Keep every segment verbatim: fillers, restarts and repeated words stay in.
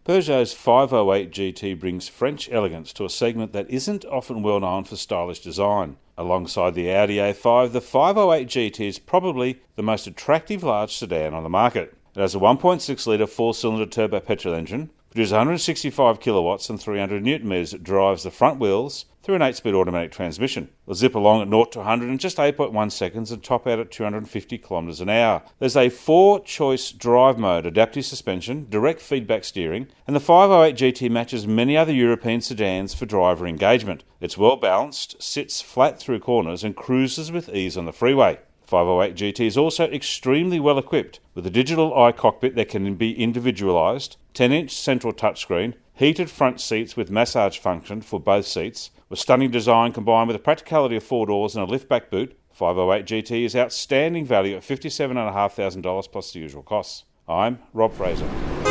Peugeot's five oh eight G T brings French elegance to a segment that isn't often well known for stylish design. Alongside the Audi A five, the five oh eight G T is probably the most attractive large sedan on the market. It has a one point six litre four-cylinder turbo petrol engine, produces one hundred sixty-five kilowatts and three hundred newton metres that drives the front wheels through an eight-speed automatic transmission. It'll zip along at zero to one hundred in just eight point one seconds and top out at two hundred fifty kilometres an hour. There's a four-choice drive mode, adaptive suspension, direct feedback steering, and the five oh eight G T matches many other European sedans for driver engagement. It's well balanced, sits flat through corners and cruises with ease on the freeway. five oh eight G T is also extremely well equipped with a digital iCockpit that can be individualised, ten inch central touchscreen, heated front seats with massage function for both seats, with stunning design combined with the practicality of four doors and a lift-back boot. five oh eight G T is outstanding value at fifty-seven thousand five hundred dollars plus the usual costs. I'm Rob Fraser.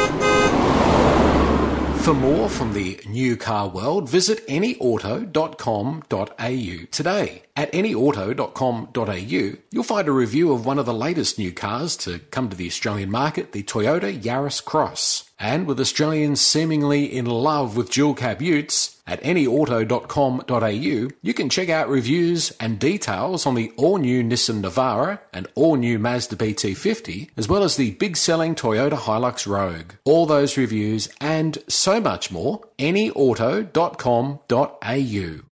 For more from the new car world, visit any auto dot com dot a u today. At any auto dot com dot a u, you'll find a review of one of the latest new cars to come to the Australian market, the Toyota Yaris Cross. And with Australians seemingly in love with dual cab utes, at any auto dot com dot a u, you can check out reviews and details on the all-new Nissan Navara and all-new Mazda B T fifty, as well as the big-selling Toyota Hilux Rogue. All those reviews and so much more, any auto dot com dot a u.